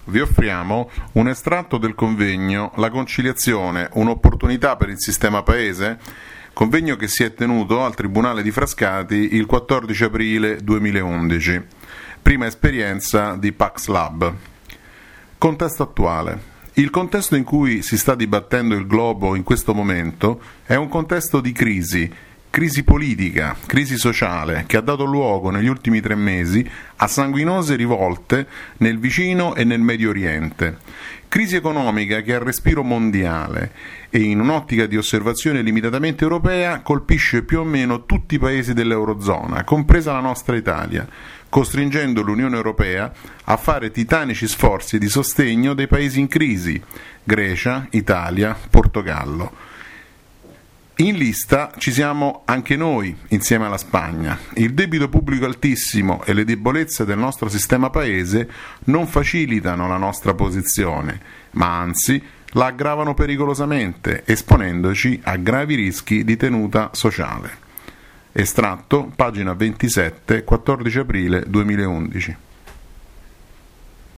vi offriamo un estratto del convegno La conciliazione, un'opportunità per il sistema paese? Convegno che si è tenuto al Tribunale di Frascati il 14 aprile 2011. Prima esperienza di Pax Lab. Contesto attuale. Il contesto in cui si sta dibattendo il globo in questo momento è un contesto di crisi politica, crisi sociale, che ha dato luogo negli ultimi 3 mesi a sanguinose rivolte nel vicino e nel Medio Oriente. Crisi economica che ha respiro mondiale e in un'ottica di osservazione limitatamente europea colpisce più o meno tutti i paesi dell'Eurozona, compresa la nostra Italia, costringendo l'Unione Europea a fare titanici sforzi di sostegno dei paesi in crisi, Grecia, Italia, Portogallo. In lista ci siamo anche noi, insieme alla Spagna. Il debito pubblico altissimo e le debolezze del nostro sistema paese non facilitano la nostra posizione, ma anzi la aggravano pericolosamente, esponendoci a gravi rischi di tenuta sociale. Estratto, pagina 27, 14 aprile 2011.